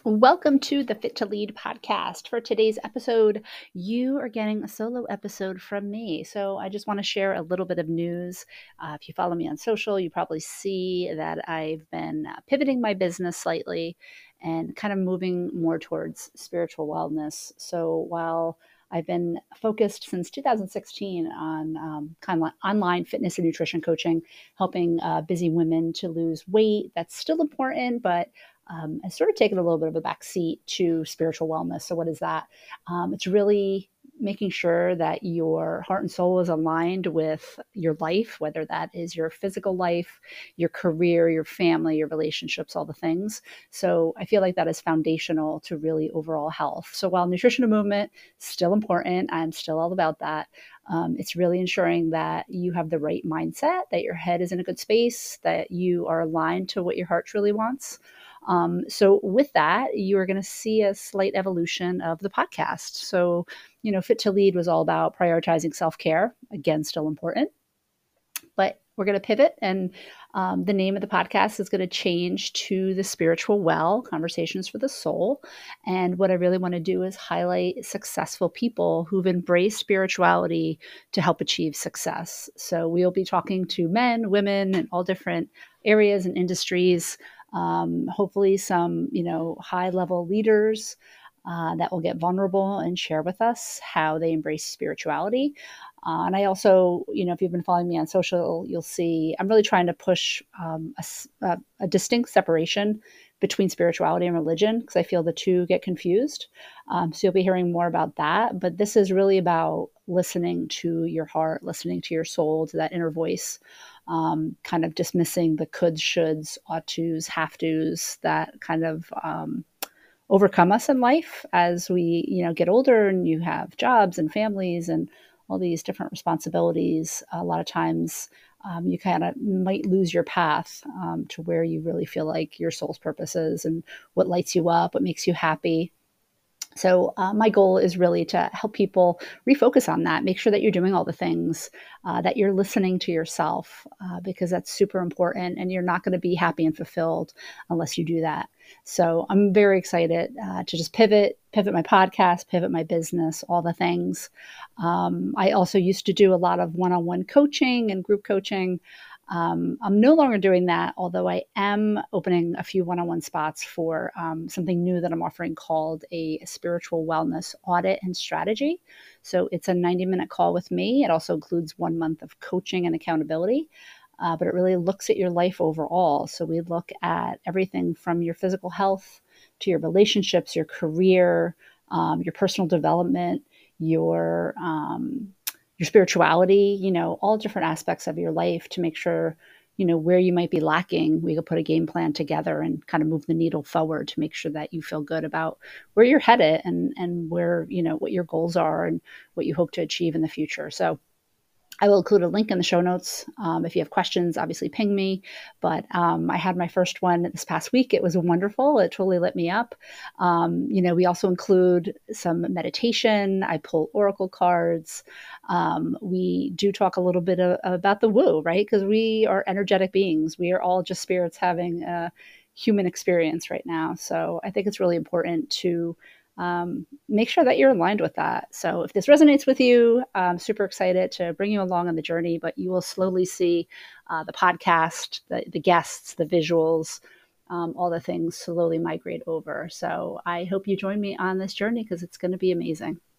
Welcome to the Fit to Lead podcast. For today's episode, you are getting a solo episode from me. So, I just want to share a little bit of news. If you follow me on social, you probably see that I've been pivoting my business slightly and kind of moving more towards spiritual wellness. So, while I've been focused since 2016 on kind of like online fitness and nutrition coaching, helping busy women to lose weight. That's still important, but has sort of taken a little bit of a backseat to spiritual wellness. So, what is that? It's really making sure that your heart and soul is aligned with your life, whether that is your physical life, your career, your family, your relationships, all the things. So, I feel like that is foundational to really overall health. So, while nutrition and movement still important, I'm still all about that. It's really ensuring that you have the right mindset, that your head is in a good space, that you are aligned to what your heart truly wants. So, with that, you are going to see a slight evolution of the podcast. So, Fit to Lead was all about prioritizing self care. Again, still important, but we're going to pivot, and the name of the podcast is going to change to The Spiritual Well Conversations for the Soul. And what I really want to do is highlight successful people who've embraced spirituality to help achieve success. So, we'll be talking to men, women, and all different areas and industries. Hopefully, some high level leaders that will get vulnerable and share with us how they embrace spirituality. And I also, if you've been following me on social, you'll see I'm really trying to push a distinct separation between spirituality and religion, because I feel the two get confused. So you'll be hearing more about that. But this is really about listening to your heart, listening to your soul, to that inner voice, kind of dismissing the coulds, shoulds, ought tos, have tos that kind of overcome us in life as we get older and you have jobs and families and all these different responsibilities. A lot of times you kind of might lose your path to where you really feel like your soul's purpose is and what lights you up, what makes you happy. So my goal is really to help people refocus on that, make sure that you're doing all the things, that you're listening to yourself, because that's super important, and you're not going to be happy and fulfilled unless you do that. So I'm very excited to just pivot my podcast, pivot my business, all the things. I also used to do a lot of one-on-one coaching and group coaching. I'm no longer doing that, although I am opening a few one-on-one spots for something new that I'm offering called a spiritual wellness audit and strategy. So it's a 90-minute call with me. It also includes 1 month of coaching and accountability, but it really looks at your life overall. So we look at everything from your physical health to your relationships, your career, your personal development, your spirituality, all different aspects of your life to make sure, where you might be lacking, we could put a game plan together and kind of move the needle forward to make sure that you feel good about where you're headed and where, what your goals are and what you hope to achieve in the future. So I will include a link in the show notes. If you have questions, obviously ping me. But I had my first one this past week. It was wonderful. It totally lit me up. We also include some meditation. I pull oracle cards. We do talk a little bit about the woo, right? Because we are energetic beings. We are all just spirits having a human experience right now. So I think it's really important to make sure that you're aligned with that. So if this resonates with you, I'm super excited to bring you along on the journey, but you will slowly see the podcast, the guests, the visuals, all the things slowly migrate over. So I hope you join me on this journey because it's going to be amazing.